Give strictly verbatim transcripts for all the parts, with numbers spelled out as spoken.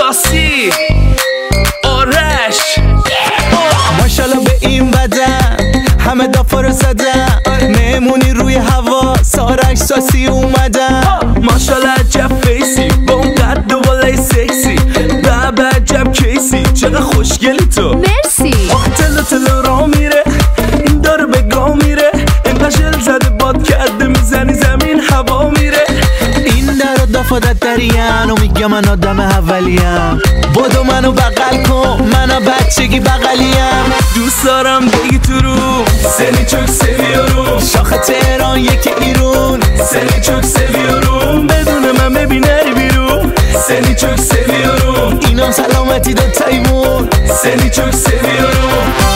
یاسی آرش ماشالله به این بدن همه دافا رو زدن مهمونی روی هوا سارنگ ساسی اومدن ماشالله عجب فیسی با اون قد و بالای سکسی بابا عجب کیسی چقدر خوشگلی تو مرسی آخ تلو تلو را میره این داره به گاه میره اینقدر شل زده باد کرده میزنی زمین هوا میره این در و دافادت درین و میگه من آدم اولیم بدو منو بغل کن منو بچگی بغلیم دوست دارم بگی تو رو سنی چوک سویارو شاخ تهران یکی ایرون سنی چوک سویارو بدون من ببین نری بیرون سنی چوک سویارو اینم سلامتی دو تایمون سنی چوک سویارو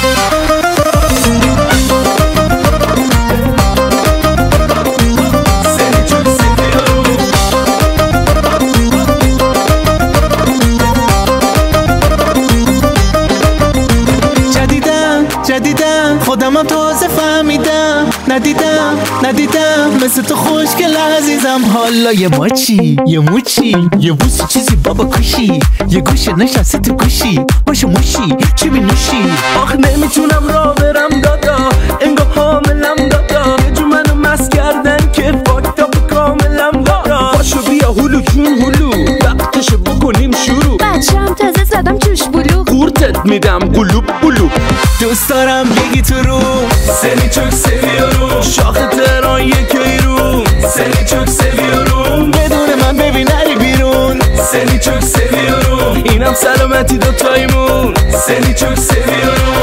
جدیدم خودمم تازه فهمیدم ندیدم ندیدم مثل تو خوشگل عزیزم حالا یه ماچی یه موچی یه بوسی چیزی بابا کشی یه گوشه نشسته تو گوشی باشه موشی چی می نوشی آخ نمیتونم را برم دادا انگار حاملم دادا یه جو منو مست کردن که فاکتاپ کاملم دادا باشو بیا هلو جون هلو وقتشو بکنیم شروع بچه‌م تازه زدم جوش بلو قورتت میدم قلوب قلوب دوست دارم بگی تو رو سنی چوک سویارو شاخ تهران یک ایرون سنی چوک سویارو بدون من ببین نری بیرون سنی چوک سویارو اینم سلامتی دو تایمون سنی چوک سویارو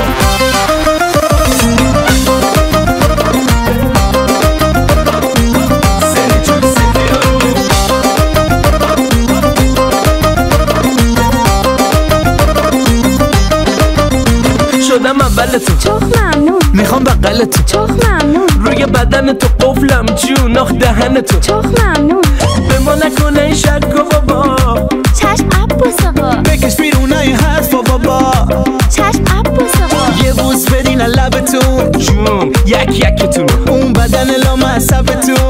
شدم اول تو چخ ممنون میخوام بغل تو چخ ممنون روی بدن تو قفلم جون آخ دهن تو چخ ممنون به ما نکنه این شک و بابا چشم عباس آقا بکش بیرون این حرفا بابا چشم عباس آقا یه بوس بدین لبتون جون یک یکتون اون بدن لامصبتون